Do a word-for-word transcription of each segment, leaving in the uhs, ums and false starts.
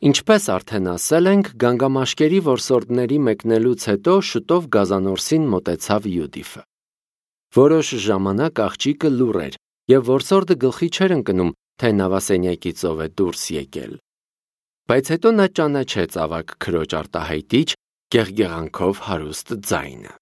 Ինչպես արդեն ասել ենք, գանգամաշկերի որսորդների մեկնելուց հետո շուտով գազանորսին մոտեցավ Յուդիֆը։ Որոշ ժամանակ աղջիկը լուռ էր, և որսորդը գլխի չէր ընկնում, թե նավասենյակից ով է դուրս եկել։ Բայց հետո նա ճանաչեց ավագ քրոջ արտահայտիչ, գեղգեղանքով հարուստ ձայնը։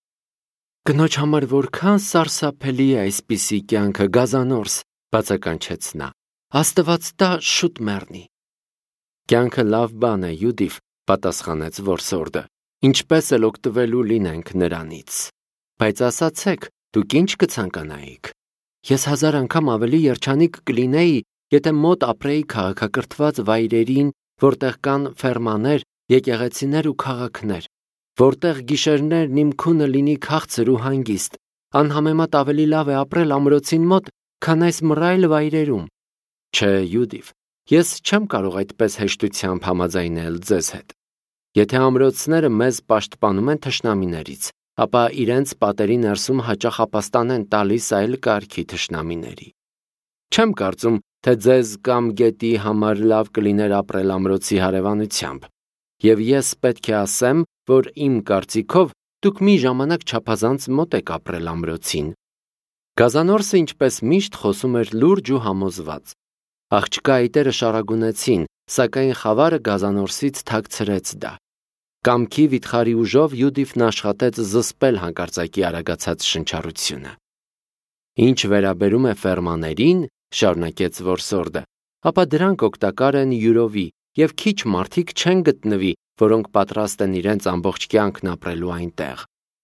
«Կնոջ համար որքան սարսափելի է այսպիսի կյանքը, գազանորս», բացականչեց նա։ «Աստված տա շուտ մեռնի»։ «Կյանքը լավ բան է, Յուդիֆ», պատասխանեց որսորդը, «ինչպես էլ օգտվելու լինենք նրանից։ Բայց ասացեք, դուք ինչ կցանկանայիք։ Ես հազար անգամ ավելի երջանիկ կլինեի, եթե մոտ ապրեի քաղաքակրթված վայրերին, որտեղ կան ֆերմաներ, եկեղեցիներ ու քաղաքներ, որտեղ գիշերներն իմ քունը լինի քաղցր ու հանգիստ, անհամեմատ ավելի լավ է ապրել ամրոցին մոտ, քան այս մռայլ վայրերում։ Չէ, Յուդիֆ, ես չեմ կարող այդպես հեշտությամբ համաձայնել ձեզ հետ։ Եթե ամրոցները մեզ պաշտպանում են թշնամիներից, ապա իրենց պատերի ներսում հաճախ ապաստան են տալիս այլ կարգի թշնամիների։ Չեմ կարծում, թե ձեզ կամ գետի համար լավ կլիներ ապրել ամրոցի հարևանությամբ, և ես պետք է ասեմ, որ իմ կարծիքով դուք մի ժամանակ չափազանց մոտ եք ապրել ամրոցին։ Գազանորսը ինչպես միշտ խոսում էր լուրջ ու համոզված։ Աղջկա այտերը շարագունեցին, սակայն խավարը գազանորսից թաքցրեց դա։ Կամքի վիթխարի ուժով Յուդիֆն աշխատեց զսպել հանկարծակի արագացած շնչառությունը։ Ինչ վերաբերում է ֆերմաներին, շարունակեց որսորդը, ապա դրանք օգտակար են յուրովի, և քիչ մարդիկ չեն գտնվի, որոնք պատրաստ են իրենց ամբողջ կյանքն ապրելու այնտեղ։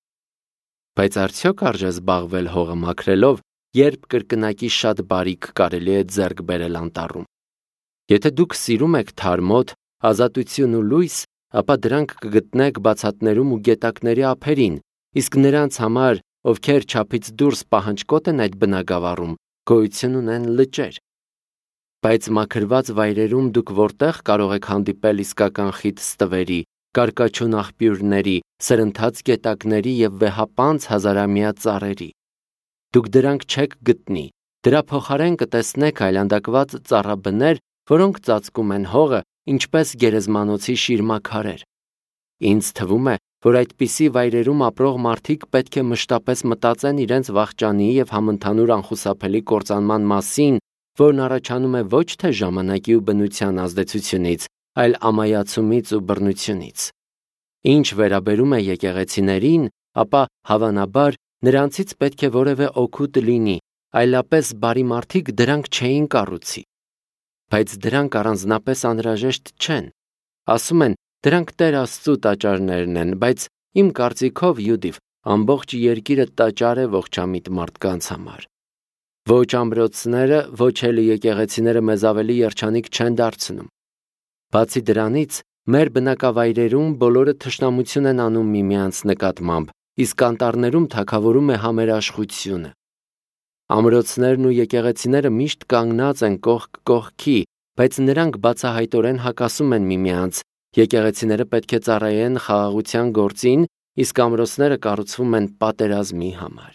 Բայց արդյոք արժե զբաղվել հողը մաքրելով, երբ կրկնակի շատ բարիք կարելի է ձեռք բերել անտառում։ Եթե դուք սիրում եք թարմոտ, ազատություն ու լույս, ապա դրանք կգտնեք բացատներում ու գետակների ափերին, իսկ նրանց համար, ովքեր չափից դուրս պահանջկոտ են այդ բնագավառում, գոյություն ունեն լճեր։ Բայց մաքրված վայրերում դուք որտեղ կարող եք հանդիպել իսկական խիտ ստվերի, կարկաչուն աղբյուրների, սրընթաց գետակների և վեհապանծ հազարամյա ծառերի։ Դուք դրանք չեք գտնի, դրա փոխարեն կտեսնեք այլանդակված ծառաբներ, որոնք ծածկում են հողը, ինչպես գերեզմանոցի շիրմաքարեր։ Ինձ թվում է, որ այդպիսի վայրերում ապրող մարդիկ պետք է մշտապես մտածեն իրենց վախճանի և համընդհանուր անխուսափելի կործանման մասին, որն առաջանում է ոչ թե ժամանակի ու բնության ազդեցությունից, այլ ամայացումից ու բռնությունից։ Ինչ վերաբերում է եկեղեցիներին, ապա հավանաբար նրանցից պետք է որևէ օգուտ լինի, այլապես բարի մարդիկ դրանք չէին կառուցի։ Բայց դրանք առանձնապես անհրաժեշտ չեն։ Ասում են, դրանք Տեր Աստծու տաճարներն են, բայց իմ կարծիքով, Յուդիֆ, ամբողջ երկիրը տաճար է ողջամիտ մարդկանց համար։ Ոչ ամրոցները, ոչ էլ եկեղեցիները մեզ ավելի երջանիկ չեն դարձնում։ Բացի դրանից, մեր բնակավայրերում բոլորը թշնամություն են անում միմյանց նկատմամբ, իսկ անտառներում թագավորում է համերաշխությունը։ Ամրոցներն ու եկեղեցիները միշտ կանգնած են կողք կողքի, բայց նրանք բացահայտորեն հակասում են միմյանց, եկեղեցիները պետք է ծառայեն խաղաղության գործին, իսկ ամրոցները կառուցվում են պատերազմի համար։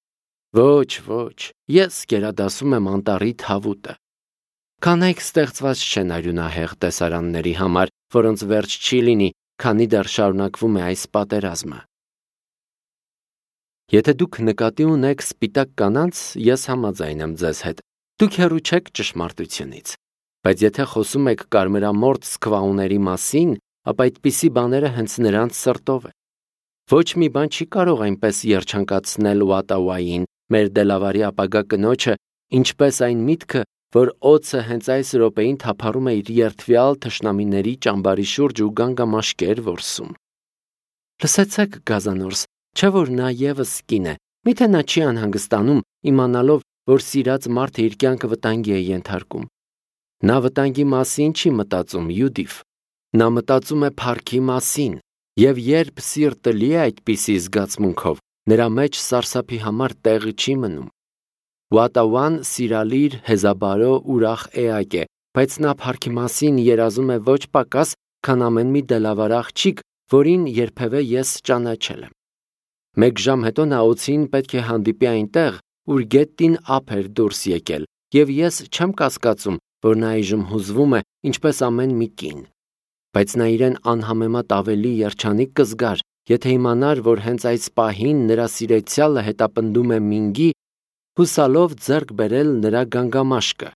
Ոչ, ոչ, ես գերադասում եմ անտառի թավուտը։ Կանայք ստեղծված չեն արյունահեղ տեսարանների համար, որոնց վերջ չի լինի, քանի դեռ շարունակվում է այս պատերազմը։ Եթե դուք նկատի ունեք սպիտակ կանանց, ես համաձայն եմ ձեզ հետ։ Դուք հեռու չեք ճշմարտությունից։ Բայց եթե խոսում եք կարմրամորթ սկվաուների մասին, ապա այդպիսի բաները հենց նրանց սրտով է։ Ոչ մի բան չի կարող այնպես երջանկացնել Ուատաուային, մեր դելավարի ապագա կնոջը, ինչպես այն միտքը, որ օձը հենց այս րոպեին թափառում է իր երդվյալ թշնամիների ճամբարի շուրջ ու գանգամաշկեր որսում։ Լսեցեք, գազանորս, չէ որ նա ևս կին է, միթե նա չի անհանգստանում, իմանալով, որ սիրած մարդը իր կյանքը վտանգի է ենթարկում։ Նա վտանգի մասին չի մտածում, Յուդիֆ։ Նա մտածում է փառքի մասին, և երբ սիրտը լի է այդպիսի զգացմունքով, նրա մեջ սարսափի համար տեղ չի մնում։ Ուատաուան սիրալիր, հեզաբարո, ուրախ էակ է, բայց նա փառքի մասին երազում է ոչ պակաս, քան ամեն մի դելավար աղջիկ, որին երբևէ ես ճանաչել եմ։ Մեկ ժամ հետո նա օձին պետք է հանդիպի այնտեղ, ուր գետին ափ էր դուրս եկել, և ես չեմ կասկածում, որ նա այժմ հուզվում է, ինչպես ամեն մի կին։ Բայց նա իրեն անհամեմատ ավելի երջանիկ կզգար, եթե իմանար, որ հենց այս պահին նրա սիրեցյալը հետապնդում է Մինգի, հուսալով ձեռք բերել նրա գանգամաշկը։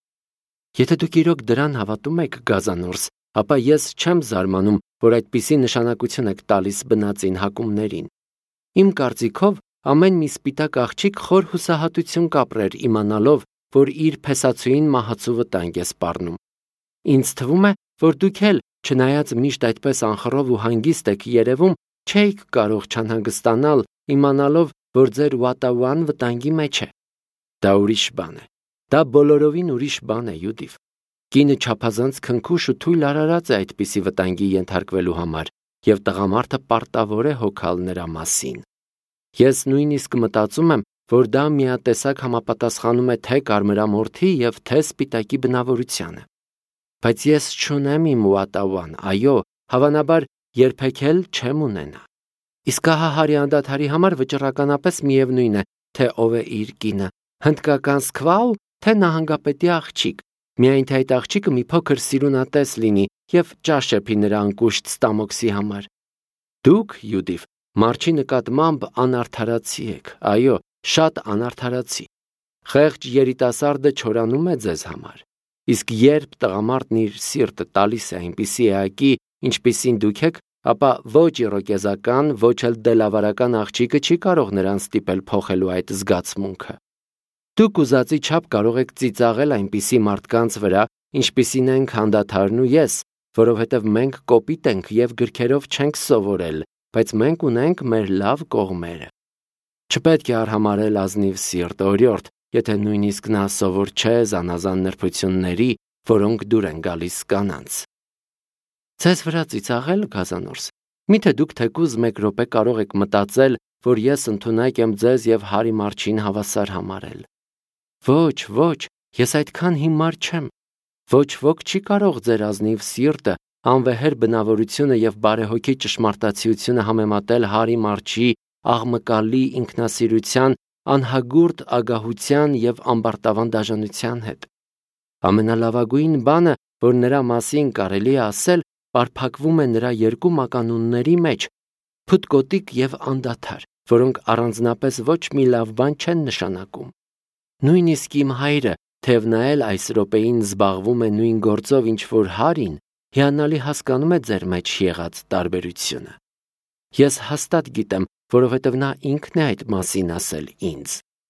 Եթե դուք իրոք դրան հավատում եք, Գազանորս, ապա ես չեմ զարմանում, որ այդպիսի նշանակություն եք տալիս բնածին հակումներին։ Իմ կարծիքով, ամեն մի սպիտակ աղջիկ խոր հուսահատություն կապրեր իմանալով, որ իր փեսացուին մահացու վտանգ է սպառնում։ Ինձ թվում է, որ դուք էլ, չնայած միշտ այդպես անխռով ու հանգիստ եք երևում, չէիք կարող չանհանգստանալ, իմանալով, որ ձեր Վատավան վտանգի մեջ է։ Դա ուրիշ բան է։ Դա բոլորովին ուրիշ բան է, Յուդիֆ։ Կինը չափազանց քնքուշ ու թույլ արարած է այդպիսի վտանգի ենթարկվելու համար, եւ տղամարդը պարտավոր է հոգալ նրա մասին։ Ես նույնիսկ մտածում եմ, որ դա միատեսակ համապատասխանում է թե կարմրամորթի եւ թե սպիտակի բնավորությանը։ Բայց ես չունեմ իմ Վատավան, այո, հավանաբար երբեք էլ չեմ ունենա։ Իսկ ահա Հարի անդադարի համար վճռականապես միևնույն է, թե ով է իր կինը, հնդկական սկվալ, թե նահանգապետի աղջիկ, միայն թե այդ աղջիկը մի փոքր սիրունատես լինի եւ ճաշեպի նրա անկուշտ ստամոքսի համար։ Դուք, Յուդիֆ, մարչի նկատմամբ անարդարացի եք, այո, շատ անարդարացի։ Խեղճ երիտասարդը չորանում է ձեզ համար։ Իսկ երբ տղամարդն իր սիրտը տալիս է այնպիսի էակի, ինչպիսին դուք եք, ապա ոչ իրոկեզական, ոչ էլ դելավարական աղջիկը չի կարող նրան ստիպել փոխելու այդ զգացմունքը։ Դուք ուզածի չափ կարող եք ծիծաղել այնպիսի մարդկանց վրա, ինչպիսին ենք հանդաթարն ու ես, որովհետև մենք կոպիտ ենք եւ գրքերով չենք սովորել, բայց մենք ունենք մեր լավ կողմերը։ Չպետք է արհամարել ազնիվ սիրտ օրիորդ, եթե նույնիսկ նա սովոր չէ զանազան նրբությունների, որոնք դուր են գալիս կանանց։ Ձեզ վրա ծիծաղել, Գազանորս, միթե դուք թեկուզ մեկ րոպե կարող եք մտածել, որ ես ընդունակ եմ ձեզ եւ Հարի Մարչին հավասար համարել։ Ոչ, ոչ, ես այդքան հիմար չեմ։ Ոչ ոք չի կարող ձեր ազնիվ սիրտը, անվեհեր բնավորությունը եւ բարեհոգի ճշմարտացիությունը համեմատել Հարի Մարչի աղմկալի ինքնասիրության, անհագուրդ ագահության եւ ամբարտավան դաժանության հետ։ Ամենալավագույն բանը, որ նրա մասին կարելի է ասել, պարփակվում է նրա երկու մականունների մեջ՝ փութկոտիկ եւ անդադար, որոնք առանձնապես ոչ մի լավ բան չեն նշանակում։ Նույնիսկ իմ հայրը, թեև նա էլ այս րոպեին զբաղվում է նույն գործով, ինչ որ Հարին, հիանալի հասկանում է ձեր մեջ եղած տարբերությունը։ Ես հաստատ գիտեմ, որովհետև նա ինքն է այդ մասին ասել ինձ։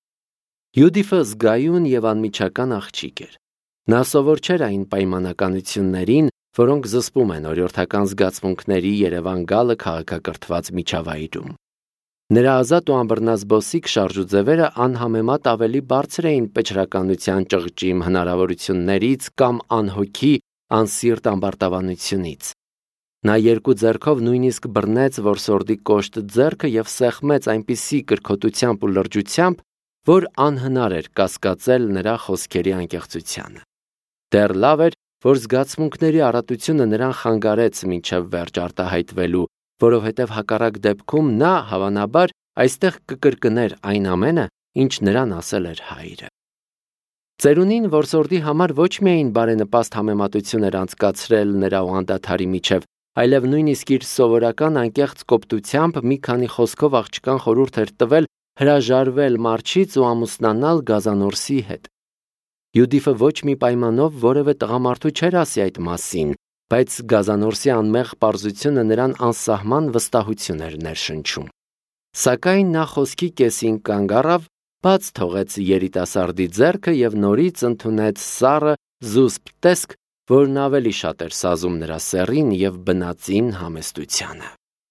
Յուդիֆը զգայուն եւ անմիջական աղջիկ էր։ Նա սովոր չէր այն պայմանականություններին, որոնք զսպում են օրիորդական զգացմունքների Երևան գալը քաղաքակրթված միջավայրում։ Նրա ազատ ու անբռնազբոսիկ շարժուձևերը անհամեմատ ավելի բարձր էին պճրականության ճղճիմ հնարավորություններից կամ անհոգի, անսիրտ ամբարտավանությունից։ Նա երկու ձեռքով նույնիսկ բռնեց որսորդի կոշտ ձեռքը եւ սեղմեց այնպիսի կրքոտությամբ ու լրջությամբ, որ անհնար էր կասկածել նրա խոսքերի անկեղծությանը։ Դեռ լավ էր, որ զգացմունքների առատությունը նրան խանգարեց մինչև վերջ արտահայտվելու, որովհետև հակառակ դեպքում նա, հավանաբար, այստեղ կկրկներ այն ամենը, ինչ նրան ասել էր հայրը։ Ծերունին որսորդի համար ոչ միայն բարենպաստ համեմատություն էր անցկացրել նրա ու անդադարի միջև, այլև նույնիսկ իր սովորական անկեղծ կոպտությամբ մի քանի խոսքով աղջկան խորհուրդ էր տվել հրաժարվել Մարչից ու ամուսնանալ Գազանորսի հետ։ Յուդիֆը ոչ մի պայմանով որևէ տղամարդու չէր ասի այդ մասին, բայց Գազանորսի անմեղ պարզությունը նրան անսահման վստահություն էր ներշնչում։ Սակայն նա խոսքի կեսին կանգ առավ, բաց թողեց երիտասարդի ձեռքը եւ նորից ընդունեց սառը զուսպ տեսք, որն ավելի շատ էր սազում նրա սեռին եւ բնածին համեստությանը։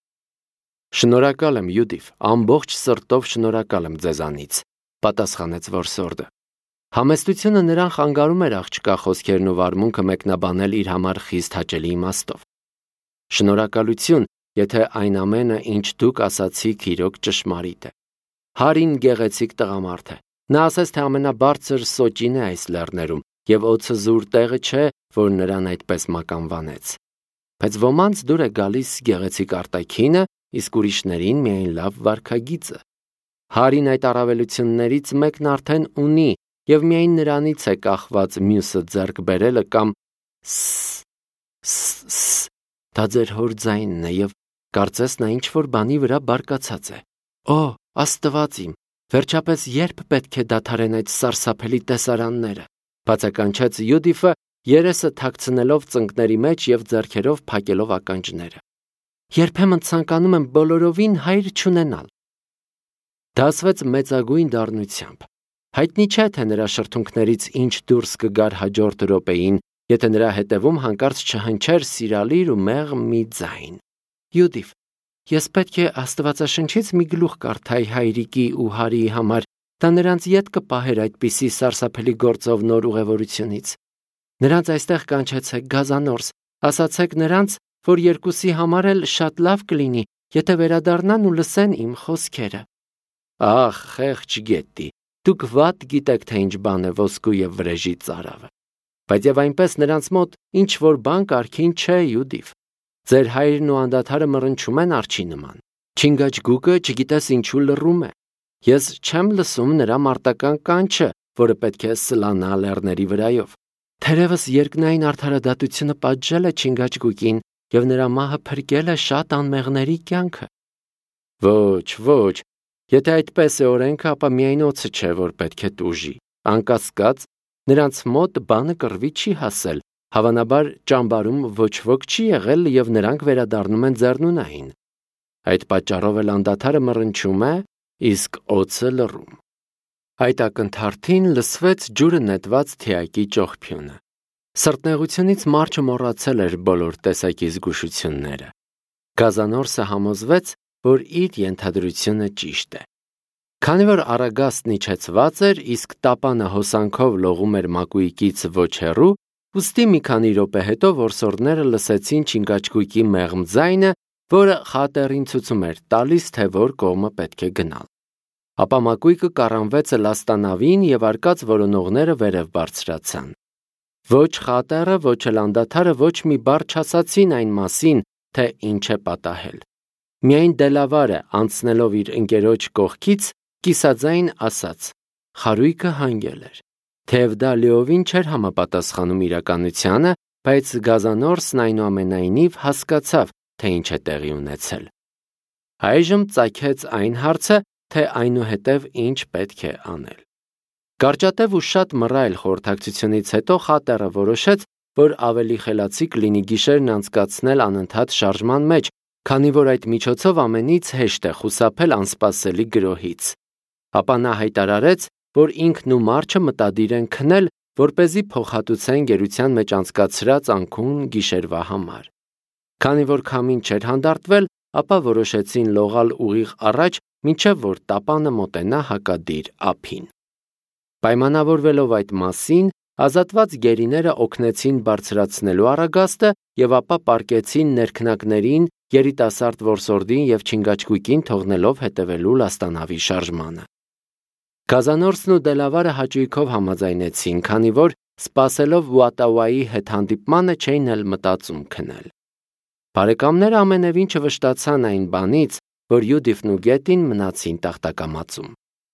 Շնորհակալ եմ, Յուդիֆ, ամբողջ սրտով շնորհակալ եմ ձեզանից, պատասխանեց որսորդը։ Համեստությունը նրան խանգարում էր աղջկա խոսքերն ու վարմունքը մեկնաբանել իր համար խիստ հաճելի իմաստով։ Շնորհակալություն, եթե այն ամենը, ինչ դուք ասացիք, իրոք ճշմարիտ է։ Հարին գեղեցիկ տղամարդ է։ Նա ասաց, թե ամենաբարձր սոճին է այս լեռներում, եւ օձը զուր տեղը չէ, որ նրան այդպես մականվանեց։ Բայց ոմանց դուր է գալիս գեղեցիկ արտաքինը, իսկ ուրիշներին միայն լավ վարքագիծը։ Հարին այդ առավելություններից մեկն արդեն ունի, և միայն նրանից է կախված մյուսը ձեռք բերելը կամ «սս, սս», դա ձեր հոր ձայնն է և կարծես նա ինչ-որ բանի վրա բարկացած է։ Օ, Աստված իմ, վերջապես երբ պետք է դադարեն այդ սարսափելի տեսարանները, բացականչեց Յուդիֆը, երեսը թաքցնելով ծնկների մեջ և ձեռքերով փակելով ականջները։ Երբեմն ցանկանում եմ բոլորովին հայր չունենալ։ Դա ասվեց մեծագույն դառնությամբ։ Հայտնի չէ, թե նրա շրթունքներից ինչ դուրս կգար հաջորդ րոպեին, եթե նրա հետևում հանկարծ չհնչեր սիրալիր ու մեղմ մի ձայն։ Յուդիֆ, ես պետք է Աստվածաշնչից մի գլուխ կարդայի հայրիկի ու Հարիի համար, դա նրանց ետ կպահեր այդպիսի սարսափելի գործով նոր ուղևորությունից։ Նրանց այստեղ կանչեցեք գազանորս, ասացեք նրանց, որ երկուսի համար էլ շատ լավ կլինի, եթե վերադառնան ու լսեն իմ խոսքերը։ Ախ, խեղճ գետի, դուք վատ գիտեք, թե ինչ բան է ոսկու և վրեժի ծարավը։ Բայց և այնպես նրանց մոտ ինչ որ բան կարգին չէ, Յուդիֆ։ Ձեր հայրն ու անդադարը մռնչում են արջի նման։ Չինգաչգուկը չգիտես ինչու լռում է։ Ես չեմ լսում նրա մարտական կանչը, որը պետք է սլանա լեռների վրայով։ Թերևս երկնային արդարադատությունը պատժել է Չինգաչգուկին և նրա մահը փրկել է շատ անմեղների կյանքը։ Ոչ, ոչ, եթե այդպես է օրենքը, ապա միայն օձը չէ, որ պետք է տուժի։ Անկասկած, նրանց մոտ բանը կռվի չի հասել, հավանաբար ճամբարում ոչ ոք չի եղել և նրանք վերադառնում են ձեռնունային։ Այդ պատճառով էլ անդադարը մռնչում է, իսկ օձը լռում։ Այդ ակնթարթին լսվեց ջուրը նետված թիակի ճողփյունը։ Սրտնեղությունից մարջը մոռացել էր բոլոր տեսակի զգուշությունները։ Գազանորսը համոզվեց, որ իր ենթադրությունը ճիշտ է։ Քանի որ առագաստն իջեցված էր, իսկ տապանը հոսանքով լողում էր մակույկից ոչ հեռու, ուստի մի քանի րոպե հետո որսորդները լսեցին Չինգաչգուկի մեղմ ձայնը, որը խատեռին ցուցում էր տալիս, թե որ կողմը պետք է գնալ։ Ապա մակույկը կառանվեց լաստանավին և արկած որոնողները վերև բարձրացան։ Ոչ խատեռը, ոչ էլ անդադարը ոչ մի բառ չասացին այն մասին, թե ինչ է պատահել։ Միայն Դելավարը, անցնելով իր ընկերոջ կողքից, կիսաձայն ասաց. խարույկը հանգել էր։ Թեև դա լիովին չէր համապատասխանում իրականությանը, բայց գազանորսն այնուամենայնիվ հասկացավ, թե ինչ է տեղի ունեցել։ Այժմ ծագեց այն հարցը, թե այնուհետև ինչ պետք է անել։ Կարճատև ու շատ մռայլ խորհրդակցությունից հետո խատեռը որոշեց, որ ավելի խելացի կլինի գիշերն անցկացնել անընդհատ շարժման մեջ, քանի որ այդ միջոցով ամենից հեշտ է խուսափել անսպասելի գրոհից։ Ապա նա հայտարարեց, որ ինքն ու մարջը մտադիր են քնել, որպեսզի փոխհատուցեն գերության մեջ անցկացրած անքուն գիշերվա համար։ Քանի որ քամին չէր հանդարտվել, ապա որոշեցին լողալ ուղիղ առաջ, մինչև որ տապանը մոտենա հակադիր ափին։ Պայմանավորվելով այդ մասին, ազատված գերիները օգնեցին բարձրացնելու առագաստը և ապա պառկեցին ներքնակներին, երիտասարդ որսորդին և Չինգաչգուկին թողնելով հետևելու լաստանավի շարժմանը։ Գազանորսն ու Դելավարը հաճույքով համաձայնեցին, քանի որ սպասելով Ուատավայի հետ հանդիպմանը չէին էլ մտածում քնել։ Բարեկամները ամենևին չվշտացան այն բանից, որ Յուդիֆն ու Գետին մնացին տախտակամածում։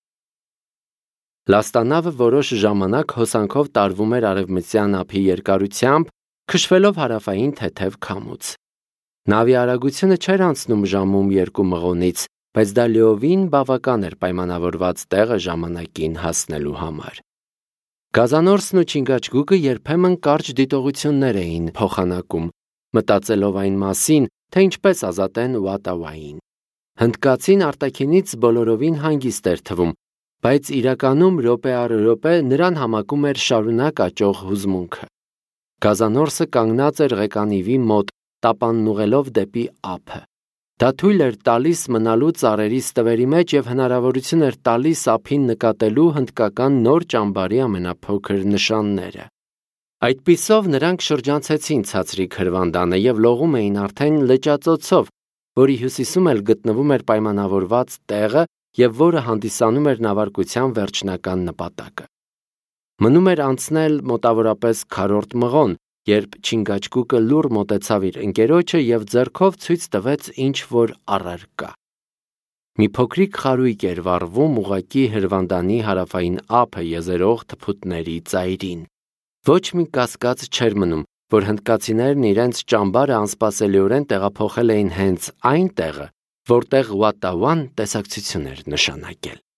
Լաստանավը որոշ ժամանակ հոսանքով տարվում էր արևմտյան ափի երկարությամբ, քշվելով հարավային թեթև քամուց։ Նավի արագությունը չէր անցնում ժամում երկու մղոնից, բայց դա լիովին բավական էր պայմանավորված տեղը ժամանակին հասնելու համար։ Գազանորսն ու Չինգաչգուկը երբեմն կարճ դիտողություններ էին փոխանակում, մտածելով այն մասին, թե ինչպես ազատեն Ուատավային։ Հնդկացին արտաքինից բոլորովին հանգիստ էր թվում, բայց իրականում րոպե առ րոպե նրան համակում էր շարունակ աճող հուզմունքը։ Գազանորսը կանգնած էր ղեկանիվի մոտ, տապանն ուղղելով դեպի ափը։ Դա թույլ էր տալիս մնալու ծառերի ստվերի մեջ և հնարավորություն էր տալիս ափին նկատելու հնդկական նոր ճամբարի ամենափոքր նշանները։ Այդպիսով նրանք շրջանցեցին ցածրիկ հրվանդանը և լողում էին արդեն լճածոցով, որի հյուսիսում էլ գտնվում էր պայմանավորված տեղը և որը հանդիսանում էր նավարկության վերջնական նպատակը։ Մնում էր անցնել մոտավորապես քառորդ մղոն, երբ Չինգաչգուկը լուռ մոտեցավ իր ընկերոջը և ձեռքով ցույց տվեց ինչ-որ առարկա։ Մի փոքրիկ խարույկ էր վառվում ուղղակի հրվանդանի հարավային ափը եզերող թփուտների ծայրին։ Ոչ մի կասկած չէր մնում, որ հնդկացիներն իրենց ճամբարը անսպասելիորեն տեղափոխել էին հենց այն տեղը, որտեղ Ուատտավան տեսակցություն էր նշանակել։